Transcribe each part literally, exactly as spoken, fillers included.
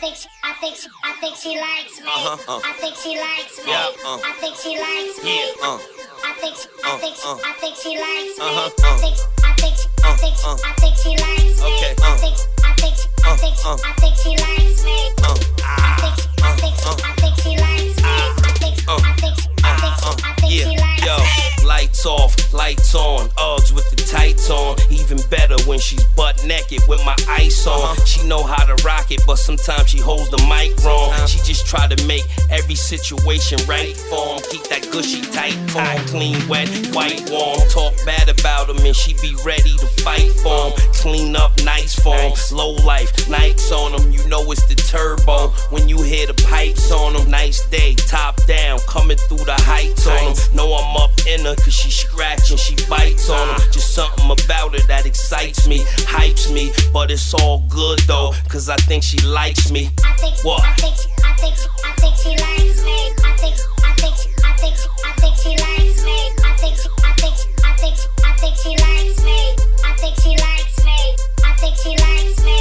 think she, I think she, I think she likes me. Uh-huh, uh. I think she likes me. Yeah, uh. I think she likes me. Yeah, uh. I think she, I think she, Uh, uh. I think she likes me. Uh-huh, I uh. think, I think she, I think she, Uh, uh. I think she likes me. Okay, I uh. think, I think she, I think she, Uh, uh. I think she likes me. Uh, I think she, I think she, I think she likes me. I think, uh. I think she, I think she, I think she likes Yo, me. lights off, lights on, Uggs with the tights on. Even better when she's butt naked with my ice on. Uh-huh. She know how to rock it, but sometimes she holds the mic wrong. Uh-huh. She just try to make every situation right for 'em. Keep that gushy tight on, clean, wet, white, warm. Talk bad about 'em and she be ready to fight for 'em. Clean up nice for 'em. Low life, nights on 'em. You know it's the turbo when you hear the pipes on 'em. Nice day, top down, coming through the heights on 'em. Know I'm up in her cause she scratching, she bites on 'em. Just something about her that excites me, hypes me. But it's all good though, cause I think she likes me. I think, What? I think, she, I think, she, I think she likes me. I think, I think, she, I think, she, I think she likes me. I think, she, I think, she, I think, she, I think she likes me. I think she likes me. I think she likes me.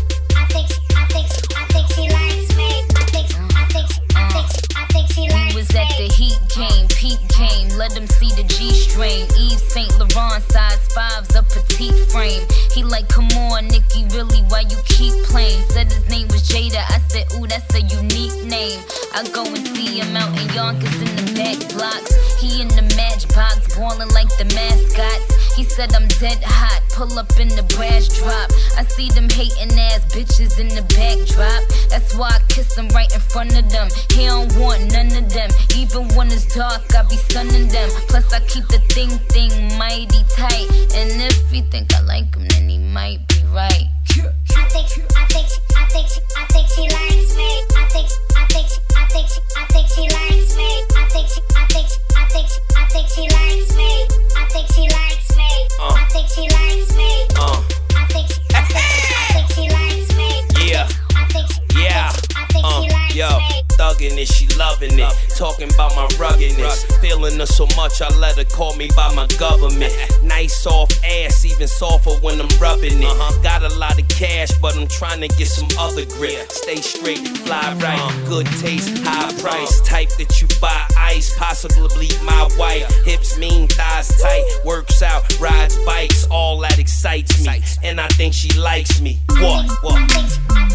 I think, she, I think, she, I think she likes me. I think, I think, she, I think, she, I think she likes me. We was at the Heat game, peep game, let them see the G-string. Yves Saint Laurent, size fives, a petite frame. He like, come on, Nikki, really, why you keep playing? Said his name was Jada, I said, ooh, that's a unique name. I go and see him out in Yonkers in the back blocks. He in the matchbox, ballin' like the mascots. He said I'm dead hot, pull up in the brass drop. I see them hating ass bitches in the backdrop. That's why I kiss them right in front of them. He don't want none of them. Even when it's dark, I be stunning them. Plus I keep the thing thing mighty tight. And if he think I like him, then he might be right. I think, I think, I think, I think she likes me. I think, I think, I think, I think she likes me. I think, I think, I think, I think she likes me. I think she likes me. Uh. I think she likes me. Uh. I think, I think, I think she likes me. Yeah. I think, Yeah. I think Uh, she likes yo, me. thuggin' it, she loving it. Talking about my ruggedness. Feeling her so much, I let her call me by my government. Nice soft ass, even softer when I'm rubbing it. Got a lot of cash, but I'm trying to get some other grip. Stay straight, fly right, good taste, high price. Type that you buy ice, possibly my wife. Hips mean, thighs tight, works out, rides bikes. All that excites me, and I think she likes me. What? What? I think, I